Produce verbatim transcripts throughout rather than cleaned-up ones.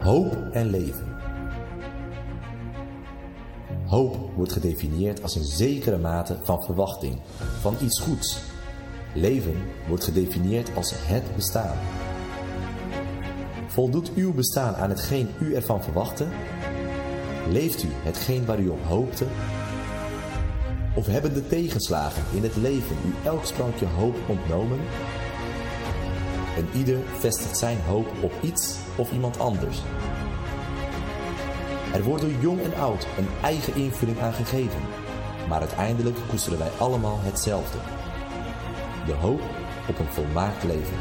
Hoop en leven. Hoop wordt gedefinieerd als een zekere mate van verwachting, van iets goeds. Leven wordt gedefinieerd als het bestaan. Voldoet uw bestaan aan hetgeen u ervan verwachtte? Leeft u hetgeen waar u op hoopte? Of hebben de tegenslagen in het leven u elk sprankje hoop ontnomen? En ieder vestigt zijn hoop op iets of iemand anders. Er wordt door jong en oud een eigen invulling aan gegeven, maar uiteindelijk koesteren wij allemaal hetzelfde. De hoop op een volmaakt leven.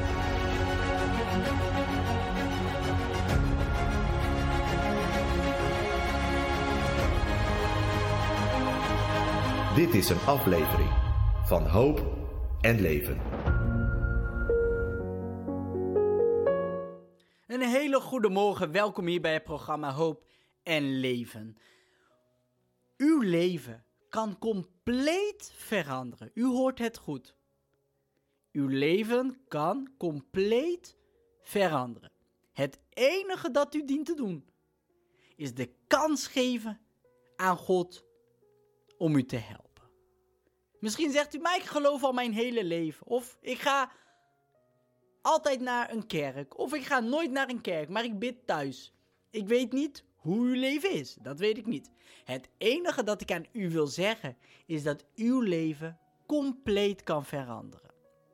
Dit is een aflevering van Hoop en Leven. Een hele goede morgen, welkom hier bij het programma Hoop en Leven. Uw leven kan compleet veranderen. U hoort het goed. Uw leven kan compleet veranderen. Het enige dat u dient te doen, is de kans geven aan God om u te helpen. Misschien zegt u, maar ik geloof al mijn hele leven. Of ik ga altijd naar een kerk. Of ik ga nooit naar een kerk, maar ik bid thuis. Ik weet niet hoe uw leven is. Dat weet ik niet. Het enige dat ik aan u wil zeggen, is dat uw leven compleet kan veranderen.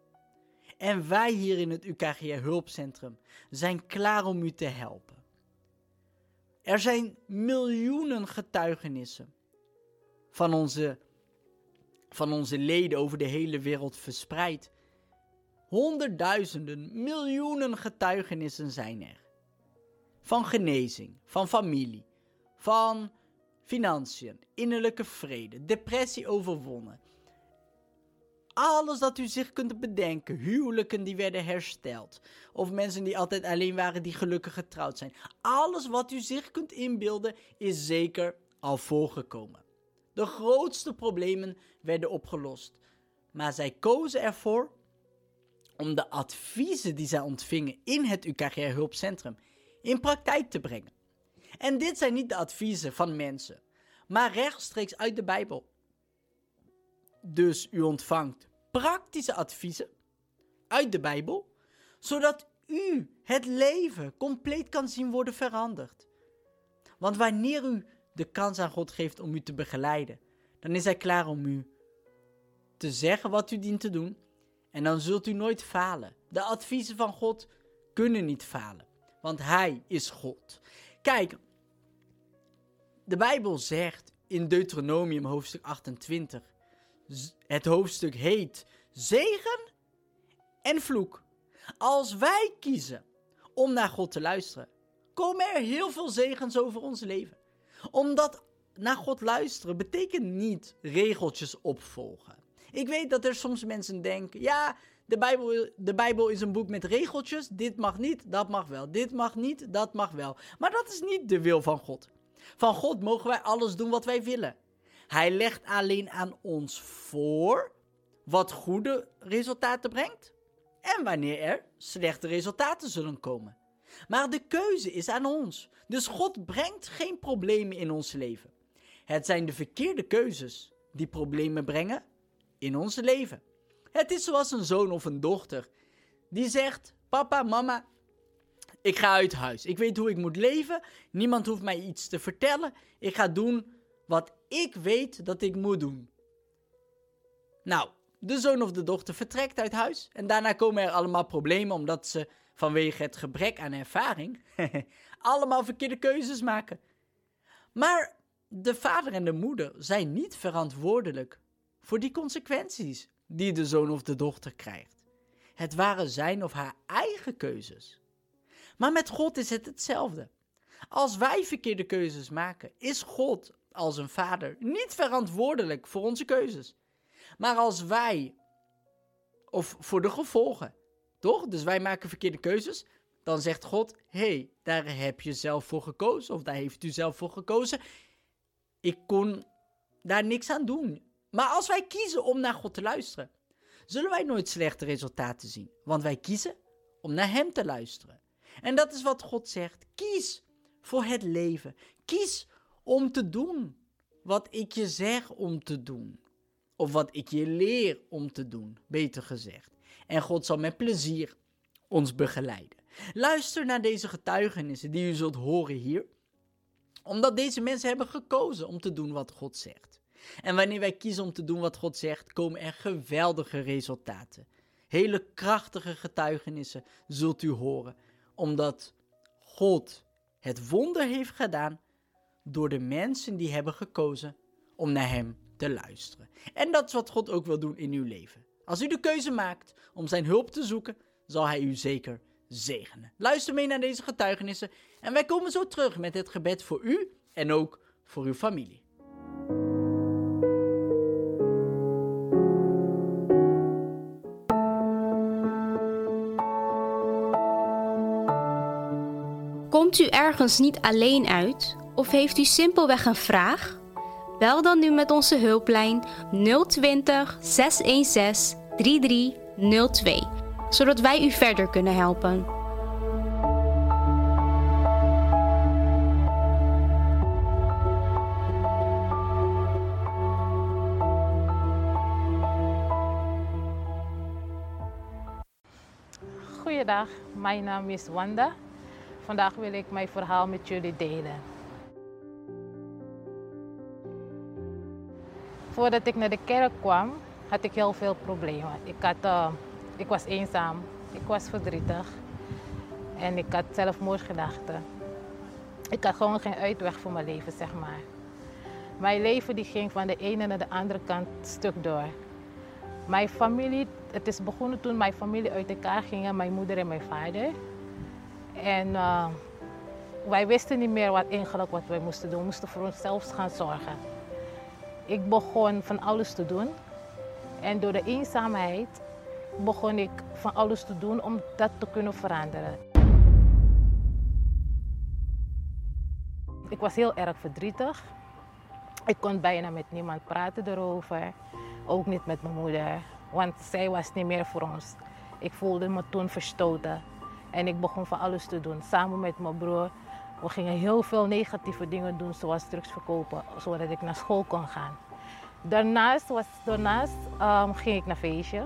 En wij hier in het U K G R Hulpcentrum zijn klaar om u te helpen. Er zijn miljoenen getuigenissen van onze, van onze leden over de hele wereld verspreid. Honderdduizenden, miljoenen getuigenissen zijn er. Van genezing, van familie, van financiën, innerlijke vrede, depressie overwonnen. Alles dat u zich kunt bedenken, huwelijken die werden hersteld. Of mensen die altijd alleen waren die gelukkig getrouwd zijn. Alles wat u zich kunt inbeelden is zeker al voorgekomen. De grootste problemen werden opgelost. Maar zij kozen ervoor om de adviezen die zij ontvingen in het U K G R Hulpcentrum in praktijk te brengen. En dit zijn niet de adviezen van mensen, maar rechtstreeks uit de Bijbel. Dus u ontvangt praktische adviezen uit de Bijbel, zodat u het leven compleet kan zien worden veranderd. Want wanneer u de kans aan God geeft om u te begeleiden, dan is hij klaar om u te zeggen wat u dient te doen. En dan zult u nooit falen. De adviezen van God kunnen niet falen. Want hij is God. Kijk, de Bijbel zegt in Deuteronomium hoofdstuk achtentwintig. Het hoofdstuk heet zegen en vloek. Als wij kiezen om naar God te luisteren, komen er heel veel zegens over ons leven. Omdat naar God luisteren betekent niet regeltjes opvolgen. Ik weet dat er soms mensen denken, ja, de Bijbel, de Bijbel is een boek met regeltjes. Dit mag niet, dat mag wel. Dit mag niet, dat mag wel. Maar dat is niet de wil van God. Van God mogen wij alles doen wat wij willen. Hij legt alleen aan ons voor wat goede resultaten brengt en wanneer er slechte resultaten zullen komen. Maar de keuze is aan ons. Dus God brengt geen problemen in ons leven. Het zijn de verkeerde keuzes die problemen brengen in ons leven. Het is zoals een zoon of een dochter die zegt, papa, mama, ik ga uit huis. Ik weet hoe ik moet leven. Niemand hoeft mij iets te vertellen. Ik ga doen wat ik weet dat ik moet doen. Nou, de zoon of de dochter vertrekt uit huis. En daarna komen er allemaal problemen omdat ze vanwege het gebrek aan ervaring allemaal verkeerde keuzes maken. Maar de vader en de moeder zijn niet verantwoordelijk voor die consequenties die de zoon of de dochter krijgt. Het waren zijn of haar eigen keuzes. Maar met God is het hetzelfde. Als wij verkeerde keuzes maken, is God als een vader niet verantwoordelijk voor onze keuzes. Maar als wij, of voor de gevolgen, toch? Dus wij maken verkeerde keuzes, dan zegt God, hé, hey, daar heb je zelf voor gekozen, of daar heeft u zelf voor gekozen. Ik kon daar niks aan doen. Maar als wij kiezen om naar God te luisteren, zullen wij nooit slechte resultaten zien. Want wij kiezen om naar hem te luisteren. En dat is wat God zegt. Kies voor het leven. Kies om te doen wat ik je zeg om te doen. Of wat ik je leer om te doen, beter gezegd. En God zal met plezier ons begeleiden. Luister naar deze getuigenissen die u zult horen hier. Omdat deze mensen hebben gekozen om te doen wat God zegt. En wanneer wij kiezen om te doen wat God zegt, komen er geweldige resultaten. Hele krachtige getuigenissen zult u horen. Omdat God het wonder heeft gedaan door de mensen die hebben gekozen om naar hem te luisteren. En dat is wat God ook wil doen in uw leven. Als u de keuze maakt om zijn hulp te zoeken, zal hij u zeker zegenen. Luister mee naar deze getuigenissen en wij komen zo terug met het gebed voor u en ook voor uw familie. Komt u ergens niet alleen uit of heeft u simpelweg een vraag? Bel dan nu met onze hulplijn nul twintig, zes een zes, drie drie nul twee, zodat wij u verder kunnen helpen. Goeiedag, mijn naam is Wanda. Vandaag wil ik mijn verhaal met jullie delen. Voordat ik naar de kerk kwam, had ik heel veel problemen. Ik, had, uh, ik was eenzaam, ik was verdrietig en ik had zelfmoordgedachten. Ik had gewoon geen uitweg voor mijn leven, zeg maar. Mijn leven die ging van de ene naar de andere kant stuk door. Mijn familie, het is begonnen toen mijn familie uit elkaar gingen, mijn moeder en mijn vader. En uh, wij wisten niet meer wat eigenlijk wat wij moesten doen. We moesten voor onszelf gaan zorgen. Ik begon van alles te doen. En door de eenzaamheid begon ik van alles te doen om dat te kunnen veranderen. Ik was heel erg verdrietig. Ik kon bijna met niemand praten erover. Ook niet met mijn moeder. Want zij was niet meer voor ons. Ik voelde me toen verstoten. En ik begon van alles te doen, samen met mijn broer. We gingen heel veel negatieve dingen doen, zoals drugs verkopen, zodat ik naar school kon gaan. Daarnaast, was, daarnaast um, ging ik naar feestje.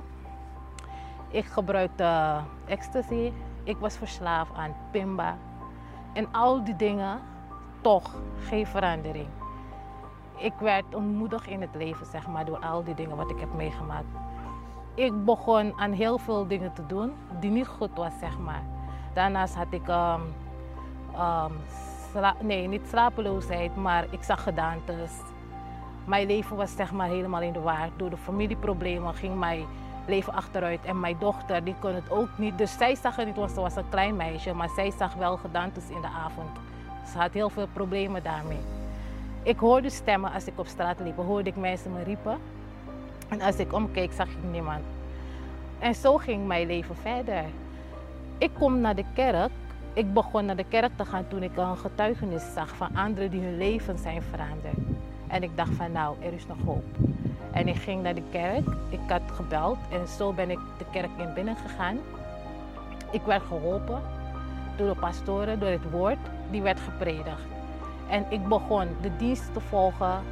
Ik gebruikte ecstasy. Ik was verslaafd aan Pimba. En al die dingen, toch geen verandering. Ik werd ontmoedigd in het leven, zeg maar, door al die dingen wat ik heb meegemaakt. Ik begon aan heel veel dingen te doen die niet goed was, zeg maar. Daarnaast had ik, um, um, sla- nee, niet slapeloosheid, maar ik zag gedaantes. Mijn leven was, zeg maar, helemaal in de war. Door de familieproblemen ging mijn leven achteruit. En mijn dochter, die kon het ook niet. Dus zij zag het niet, want ze was een klein meisje, maar zij zag wel gedaantes in de avond. Ze had heel veel problemen daarmee. Ik hoorde stemmen als ik op straat liep, hoorde ik mensen me riepen. En als ik omkeek, zag ik niemand. En zo ging mijn leven verder. Ik kom naar de kerk. Ik begon naar de kerk te gaan toen ik een getuigenis zag van anderen die hun leven zijn veranderd. En ik dacht van nou, er is nog hoop. En ik ging naar de kerk. Ik had gebeld en zo ben ik de kerk in binnen gegaan. Ik werd geholpen door de pastoren, door het woord. Die werd gepredikt. En ik begon de dienst te volgen.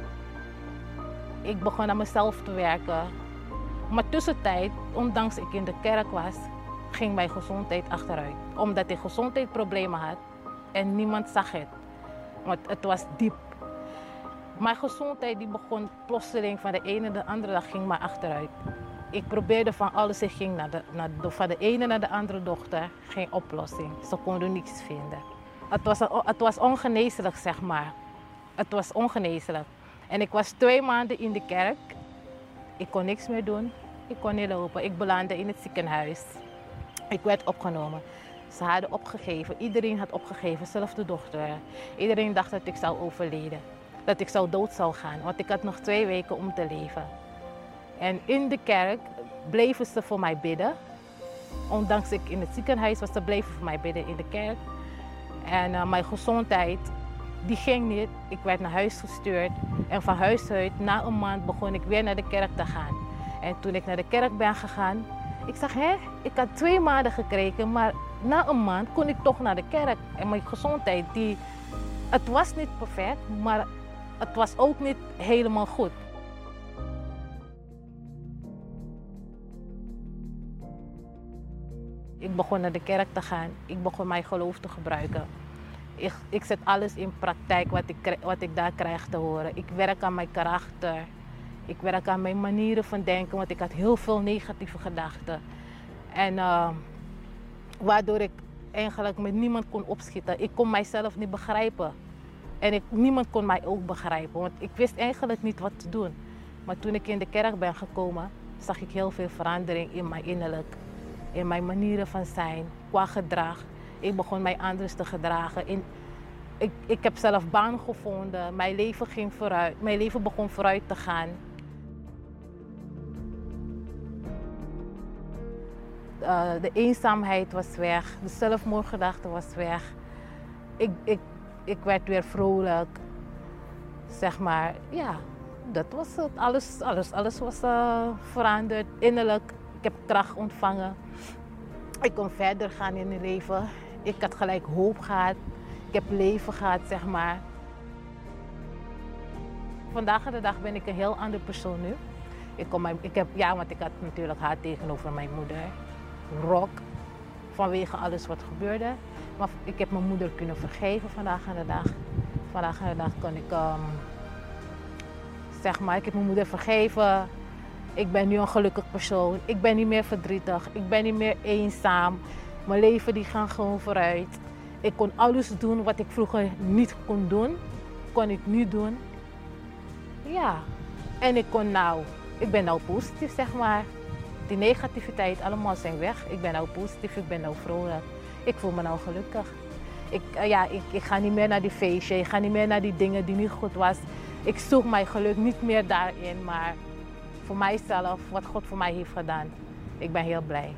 Ik begon aan mezelf te werken. Maar tussentijd, ondanks ik in de kerk was, ging mijn gezondheid achteruit. Omdat ik gezondheidsproblemen had en niemand zag het. Want het was diep. Mijn gezondheid die begon plotseling van de ene naar de andere dag ging maar achteruit. Ik probeerde van alles, ik ging naar de, naar de, van de ene naar de andere dokter, geen oplossing. Ze konden niets vinden. Het was, het was ongeneeslijk, zeg maar. Het was ongeneeslijk. En ik was twee maanden in de kerk. Ik kon niks meer doen. Ik kon niet lopen. Ik belandde in het ziekenhuis. Ik werd opgenomen. Ze hadden opgegeven. Iedereen had opgegeven, zelfs de dochter. Iedereen dacht dat ik zou overlijden. Dat ik zou dood zou gaan. Want ik had nog twee weken om te leven. En in de kerk bleven ze voor mij bidden. Ondanks ik in het ziekenhuis was, ze bleven voor mij bidden in de kerk. En uh, mijn gezondheid, die ging niet. Ik werd naar huis gestuurd. En van huis uit, na een maand, begon ik weer naar de kerk te gaan. En toen ik naar de kerk ben gegaan, ik zag, hé, ik had twee maanden gekregen, maar na een maand kon ik toch naar de kerk. En mijn gezondheid, die, het was niet perfect, maar het was ook niet helemaal goed. Ik begon naar de kerk te gaan. Ik begon mijn geloof te gebruiken. Ik, ik zet alles in praktijk wat ik, wat ik daar krijg te horen. Ik werk aan mijn karakter. Ik werk aan mijn manieren van denken, want ik had heel veel negatieve gedachten. En uh, waardoor ik eigenlijk met niemand kon opschieten. Ik kon mijzelf niet begrijpen. En ik, niemand kon mij ook begrijpen, want ik wist eigenlijk niet wat te doen. Maar toen ik in de kerk ben gekomen, zag ik heel veel verandering in mijn innerlijk. In mijn manieren van zijn, qua gedrag. Ik begon mij anders te gedragen. In, ik, ik heb zelf baan gevonden. Mijn leven ging vooruit. Mijn leven begon vooruit te gaan. Uh, de eenzaamheid was weg. De zelfmoordgedachte was weg. Ik, ik, ik werd weer vrolijk. Zeg maar, ja, dat was het. Alles, alles, alles was uh, veranderd. Innerlijk. Ik heb kracht ontvangen. Ik kon verder gaan in het leven. Ik had gelijk hoop gehad. Ik heb leven gehad, zeg maar. Vandaag de dag ben ik een heel andere persoon nu. Ik kon mijn, ik heb, ja, want ik had natuurlijk haar tegenover mijn moeder. Rock. Vanwege alles wat gebeurde. Maar ik heb mijn moeder kunnen vergeven vandaag aan de dag. Vandaag aan de dag kon ik, um, zeg maar, ik heb mijn moeder vergeven. Ik ben nu een gelukkig persoon. Ik ben niet meer verdrietig. Ik ben niet meer eenzaam. Mijn leven die gaat gewoon vooruit. Ik kon alles doen wat ik vroeger niet kon doen, kon ik nu doen. Ja, en ik kon nou, ik ben nou positief, zeg maar. Die negativiteit, allemaal zijn weg. Ik ben nou positief, ik ben nou vrolijk. Ik voel me nou gelukkig. Ik, uh, ja, ik, ik ga niet meer naar die feestje, ik ga niet meer naar die dingen die niet goed was. Ik zoek mijn geluk niet meer daarin, maar voor mijzelf, wat God voor mij heeft gedaan, ik ben heel blij.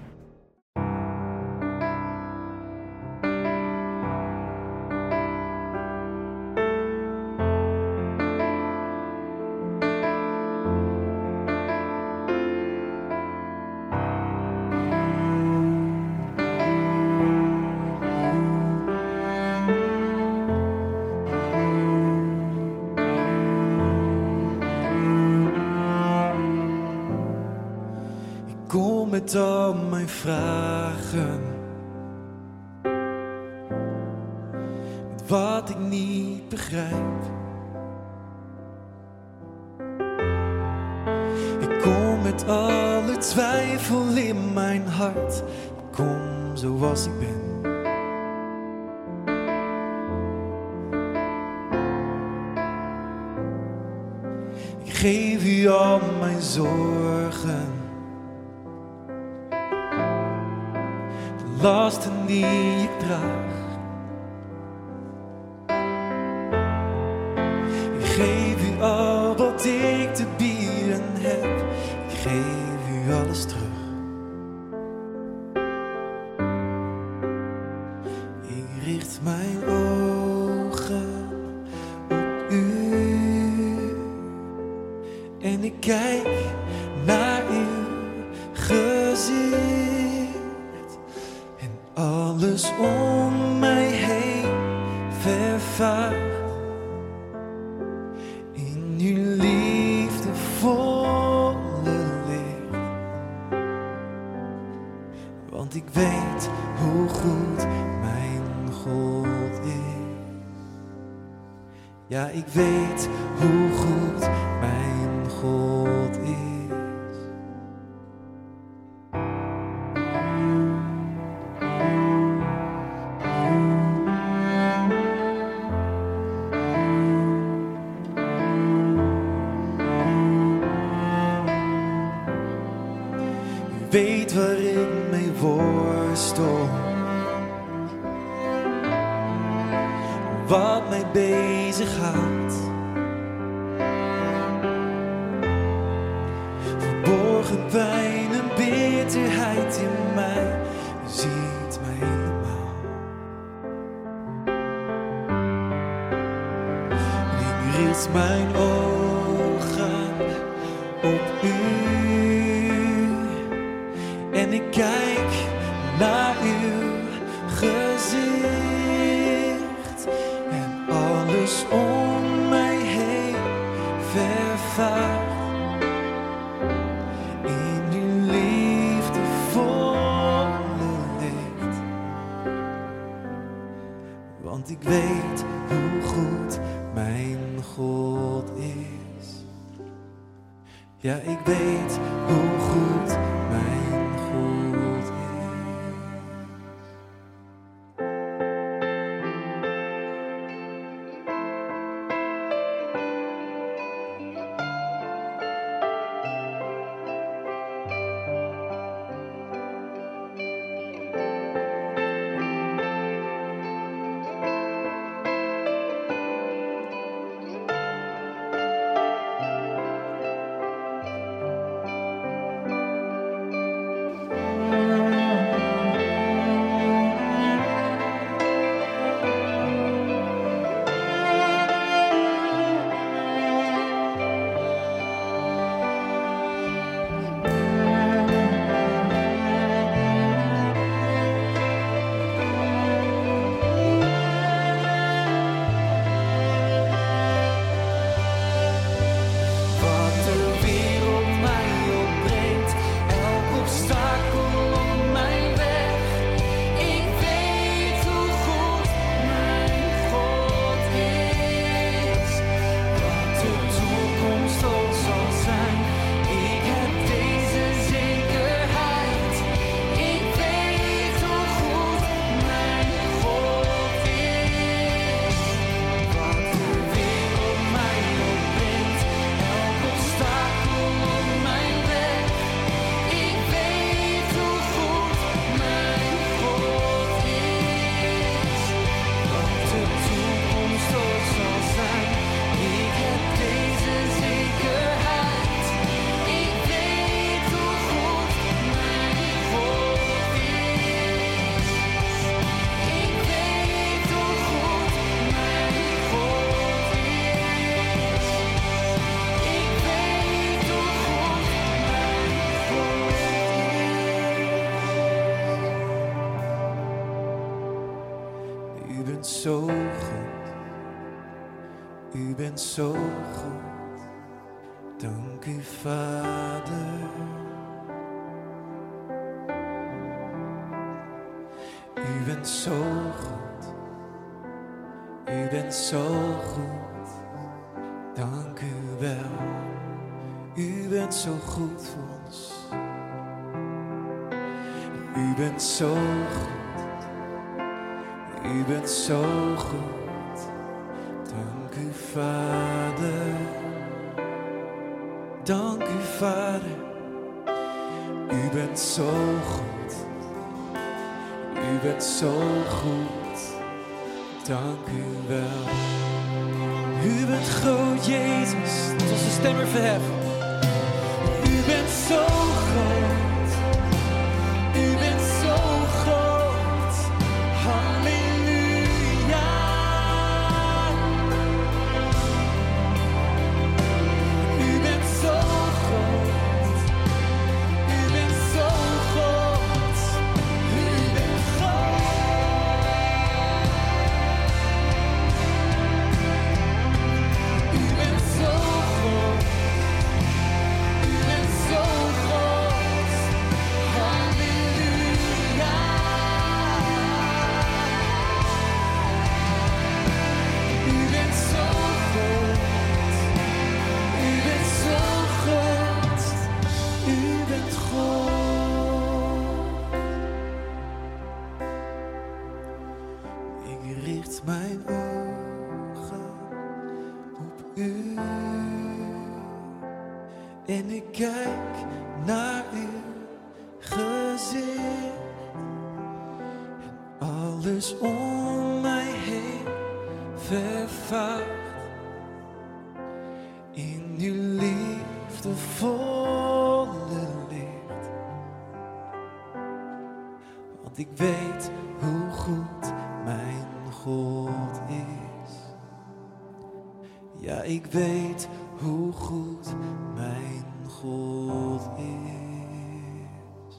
Met al mijn vragen, met wat ik niet begrijp. Ik kom met alle twijfel in mijn hart. Ik kom zoals ik ben. Ik geef u al mijn zorgen, lasten die ik draag. Ik geef u al wat ik te bieden heb. Ik geef u alles terug. Ik richt mijn ogen op u en ik kijk naar uw gezicht. Alles om mij heen vervaagt in uw liefdevolle licht. Want ik weet hoe goed mijn God is. Ja, ik weet hoe goed mijn God is. Weet waar ik mee worstel, wat mij bezighoudt. Verborgen pijn en bitterheid in mij, u ziet mij helemaal. Ik richt mijn ogen op u. En ik kijk naar uw Want ik weet hoe goed mijn God is. Ja, ik weet hoe goed mijn God is. Zo goed, u bent zo goed, dank u Vader. U bent zo goed, u bent zo goed, dank u wel. U bent zo goed voor ons, u bent zo goed. U bent zo goed, dank u Vader, dank u Vader. U bent zo goed, u bent zo goed, dank u wel. U bent groot, Jezus, tot onze stemmen verheffen. U bent zo groot, u bent zo groot, halleluja. En ik kijk naar uw gezicht. En alles om mij heen vervaagt in uw liefdevolle licht. Want ik weet hoe goed mijn God is. Ja, ik weet hoe goed mijn God is.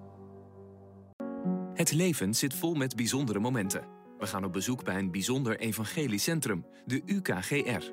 Het leven zit vol met bijzondere momenten. We gaan op bezoek bij een bijzonder evangelisch centrum, de U K G R.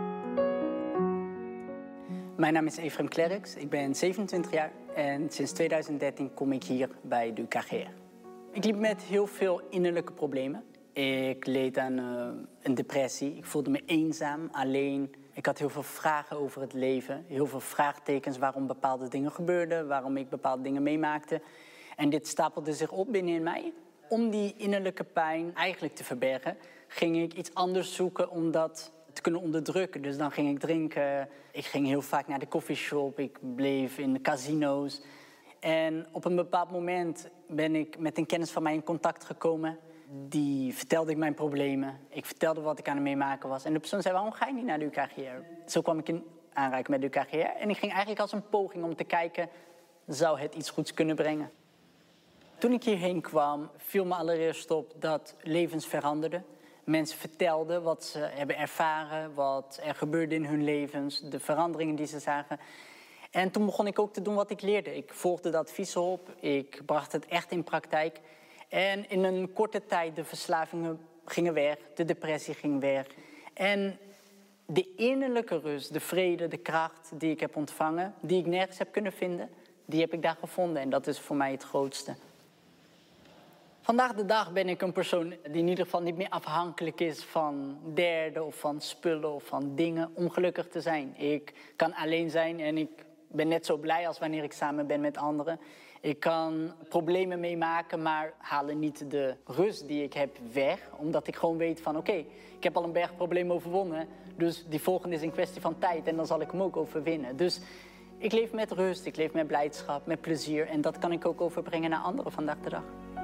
Mijn naam is Ephraim Klerks, ik ben zevenentwintig jaar en sinds tweeduizend dertien kom ik hier bij de U K G R. Ik liep met heel veel innerlijke problemen Ik leed aan uh, een depressie. Ik voelde me eenzaam, alleen. Ik had heel veel vragen over het leven. Heel veel vraagtekens waarom bepaalde dingen gebeurden. Waarom ik bepaalde dingen meemaakte. En dit stapelde zich op binnenin mij. Om die innerlijke pijn eigenlijk te verbergen, ging ik iets anders zoeken om dat te kunnen onderdrukken. Dus dan ging ik drinken. Ik ging heel vaak naar de coffeeshop. Ik bleef in de casino's. En op een bepaald moment ben ik met een kennis van mij in contact gekomen. Die vertelde ik mijn problemen. Ik vertelde wat ik aan het meemaken was. En de persoon zei, waarom ga je niet naar de U K G R? Zo kwam ik in aanraking met de U K G R. En ik ging eigenlijk als een poging om te kijken, zou het iets goeds kunnen brengen? Toen ik hierheen kwam, viel me allereerst op dat levens veranderden. Mensen vertelden wat ze hebben ervaren, wat er gebeurde in hun levens, de veranderingen die ze zagen. En toen begon ik ook te doen wat ik leerde. Ik volgde de adviezen op, ik bracht het echt in praktijk. En in een korte tijd de verslavingen gingen weg, de depressie ging weg. En de innerlijke rust, de vrede, de kracht die ik heb ontvangen, die ik nergens heb kunnen vinden, die heb ik daar gevonden. En dat is voor mij het grootste. Vandaag de dag ben ik een persoon die in ieder geval niet meer afhankelijk is van derden of van spullen of van dingen om gelukkig te zijn. Ik kan alleen zijn en ik ben net zo blij als wanneer ik samen ben met anderen. Ik kan problemen meemaken, maar halen niet de rust die ik heb weg. Omdat ik gewoon weet van oké, okay, ik heb al een berg problemen overwonnen. Dus die volgende is een kwestie van tijd en dan zal ik hem ook overwinnen. Dus ik leef met rust, ik leef met blijdschap, met plezier. En dat kan ik ook overbrengen naar anderen vandaag de dag.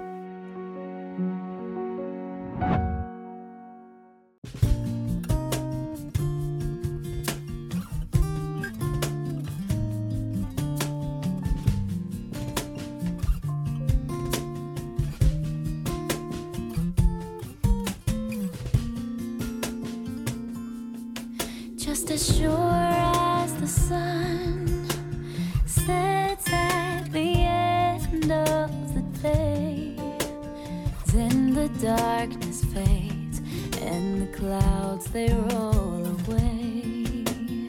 Just as sure as the sun sets at the end of the day, then the darkness fades and the clouds they roll away.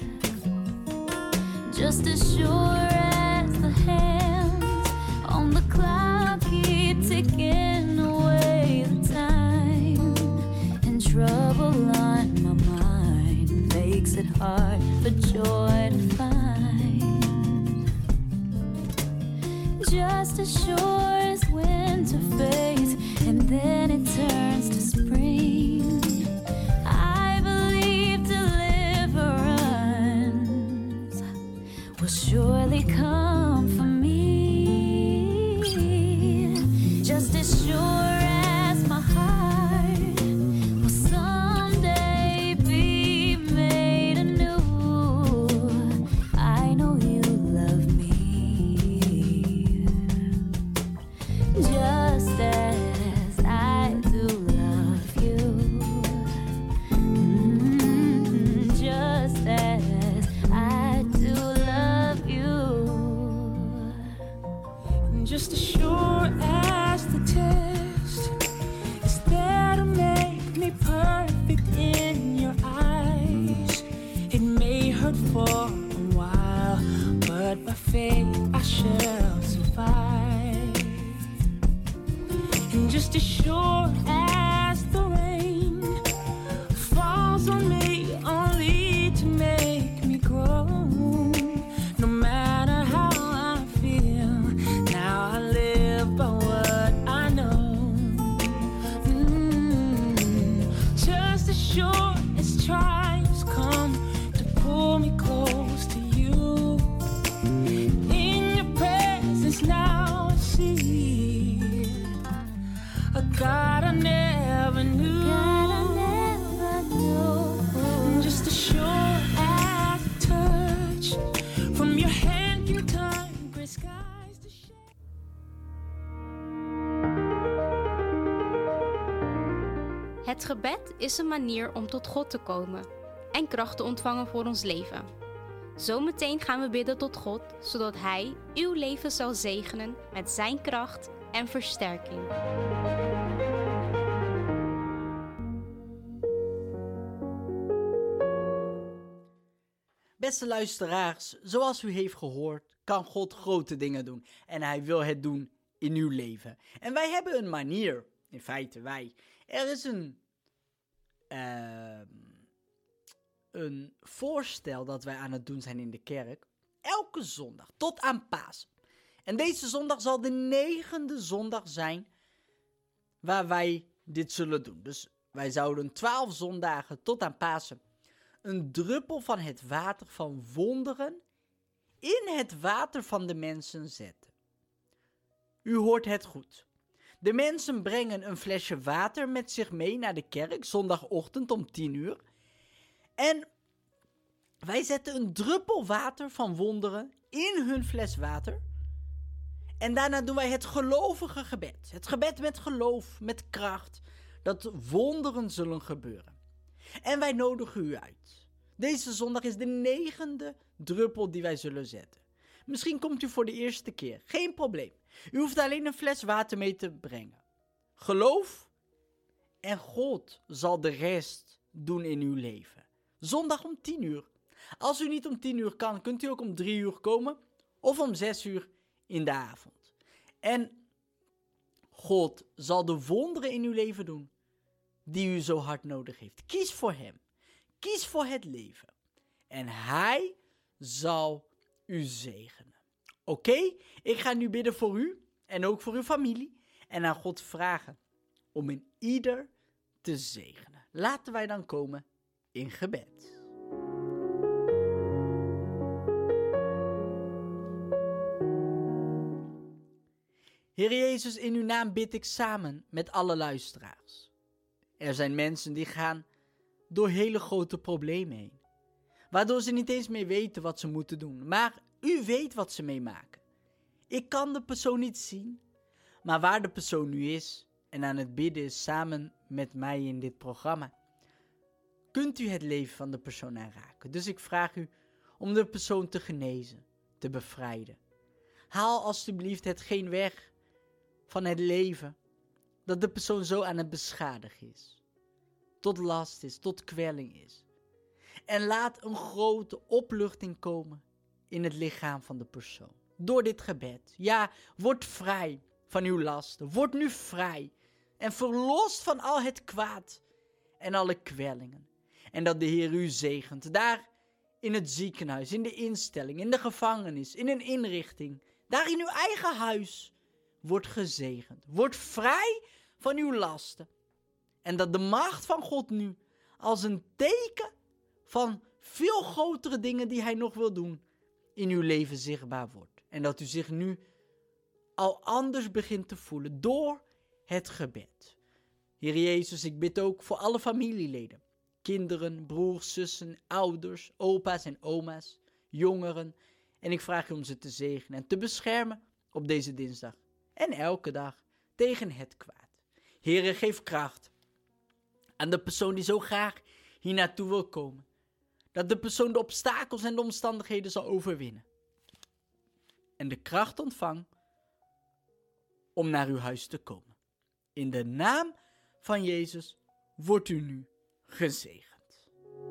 Just as sure as the hands on the clock keep ticking away the time, and trouble on my mind makes it hard for joy to find. Just as sure as winter fades and then it turns to spring, I believe deliverance will surely come for me. Just as sure as my heart will someday be made anew, I know you love me just as I do love you. Mm, just as I do love you. Just as sure as the test is there to make me perfect in your eyes. It may hurt for a while, but by faith I shall survive. And just as sure as the rain falls on me only to make me grow, no matter how I feel, now I live by what I know. Mm, just as sure as trials come to pull me close to you, in your presence now I see a God I never knew. God I never knew. Just as sure as a touch from your hand can turn gray skies to shade. Het gebed is een manier om tot God te komen en kracht te ontvangen voor ons leven. Zometeen gaan we bidden tot God, zodat Hij uw leven zal zegenen met zijn kracht en versterking. Beste luisteraars, zoals u heeft gehoord, kan God grote dingen doen. En hij wil het doen in uw leven. En wij hebben een manier, in feite wij. Er is een, uh, een voorstel dat wij aan het doen zijn in de kerk. Elke zondag, tot aan Pasen. En deze zondag zal de negende zondag zijn waar wij dit zullen doen. Dus wij zouden twaalf zondagen tot aan Pasen een druppel van het water van wonderen in het water van de mensen zetten. U hoort het goed. De mensen brengen een flesje water met zich mee naar de kerk, zondagochtend om tien uur. En wij zetten een druppel water van wonderen in hun fles water. En daarna doen wij het gelovige gebed. Het gebed met geloof, met kracht, dat wonderen zullen gebeuren. En wij nodigen u uit. Deze zondag is de negende druppel die wij zullen zetten. Misschien komt u voor de eerste keer. Geen probleem. U hoeft alleen een fles water mee te brengen. Geloof en God zal de rest doen in uw leven. Zondag om tien uur. Als u niet om tien uur kan, kunt u ook om drie uur komen of om zes uur in de avond. En God zal de wonderen in uw leven doen die u zo hard nodig heeft. Kies voor hem. Kies voor het leven. En hij zal u zegenen. Oké? Okay? Ik ga nu bidden voor u en ook voor uw familie. En aan God vragen om in ieder te zegenen. Laten wij dan komen in gebed. Heer Jezus, in uw naam bid ik samen met alle luisteraars. Er zijn mensen die gaan door hele grote problemen heen, waardoor ze niet eens meer weten wat ze moeten doen. Maar u weet wat ze meemaken. Ik kan de persoon niet zien, maar waar de persoon nu is en aan het bidden is samen met mij in dit programma, kunt u het leven van de persoon aanraken. Dus ik vraag u om de persoon te genezen, te bevrijden. Haal alstublieft hetgeen weg van het leven dat de persoon zo aan het beschadigen is. Tot last is, tot kwelling is. En laat een grote opluchting komen in het lichaam van de persoon. Door dit gebed. Ja, word vrij van uw lasten. Word nu vrij. En verlost van al het kwaad en alle kwellingen. En dat de Heer u zegent. Daar in het ziekenhuis, in de instelling, in de gevangenis, in een inrichting. Daar in uw eigen huis. Word gezegend. Word vrij van uw lasten. En dat de macht van God nu als een teken van veel grotere dingen die hij nog wil doen in uw leven zichtbaar wordt. En dat u zich nu al anders begint te voelen door het gebed. Heer Jezus, ik bid ook voor alle familieleden. Kinderen, broers, zussen, ouders, opa's en oma's, jongeren. En ik vraag u om ze te zegenen en te beschermen op deze dinsdag. En elke dag tegen het kwaad. Heere, geef kracht aan de persoon die zo graag hier naartoe wil komen. Dat de persoon de obstakels en de omstandigheden zal overwinnen. En de kracht ontvangt om naar uw huis te komen. In de naam van Jezus wordt u nu gezegend.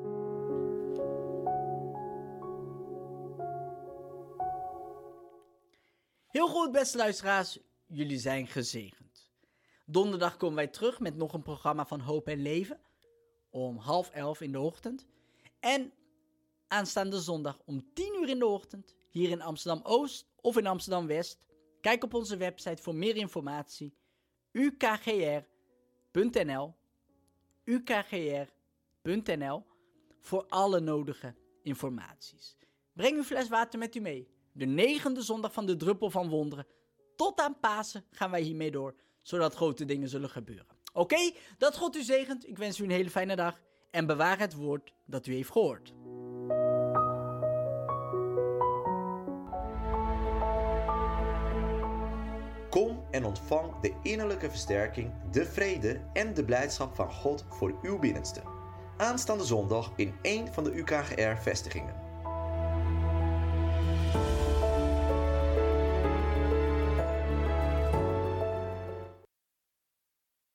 Heel goed, beste luisteraars. Jullie zijn gezegend. Donderdag komen wij terug met nog een programma van Hoop en Leven. Om half elf in de ochtend. En aanstaande zondag om tien uur in de ochtend. Hier in Amsterdam-Oost of in Amsterdam-West. Kijk op onze website voor meer informatie. u k g r punt n l u k g r punt n l voor alle nodige informaties. Breng uw fles water met u mee. De negende zondag van de druppel van wonderen. Tot aan Pasen gaan wij hiermee door, zodat grote dingen zullen gebeuren. Oké, okay, dat God u zegent. Ik wens u een hele fijne dag en bewaar het woord dat u heeft gehoord. Kom en ontvang de innerlijke versterking, de vrede en de blijdschap van God voor uw binnenste. Aanstaande zondag in één van de U K G R-vestigingen.